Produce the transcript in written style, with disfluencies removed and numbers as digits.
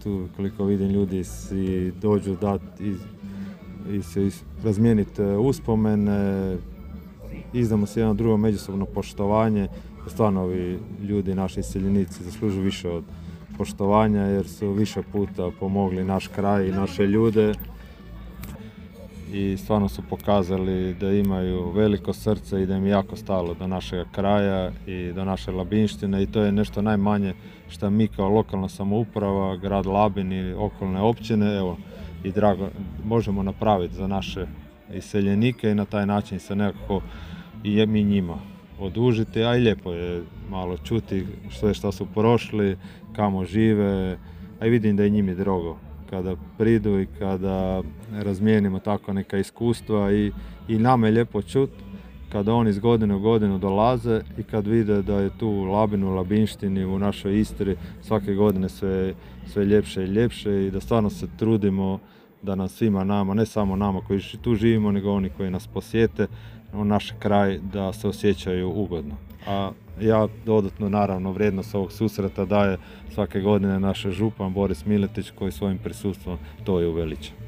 tu, koliko vidim, ljudi si dođu dati i se razmijeniti uspomene, izdamo se jedno drugo međusobno poštovanje. Stvarno ovi ljudi, naši iseljenici, zaslužuju više od poštovanja jer su više puta pomogli naš kraj i naše ljude i stvarno su pokazali da imaju veliko srce i da im je jako stalo do našeg kraja i do naše Labinštine i to je nešto najmanje što mi kao lokalna samouprava, grad Labin i okolne općine, evo, i drago, možemo napraviti za naše iseljenike i na taj način se nekako i mi njima odužiti, a i lijepo je malo čuti što su prošli, kamo žive, a i vidim da je njimi drogo kada pridu i kada razmijenimo tako neka iskustva i nama je lijepo čuti kada oni iz godine u godinu dolaze i kad vide da je tu u Labinu, Labinštini, u našoj Istri svake godine sve ljepše i ljepše i da stvarno se trudimo da nam svima nama, ne samo nama koji tu živimo, nego oni koji nas posjete, u naš kraj da se osjećaju ugodno. A ja dodatno, naravno, vrijednost ovog susreta daje svake godine naš župan Boris Miletić koji svojim prisustvom to i uveliča.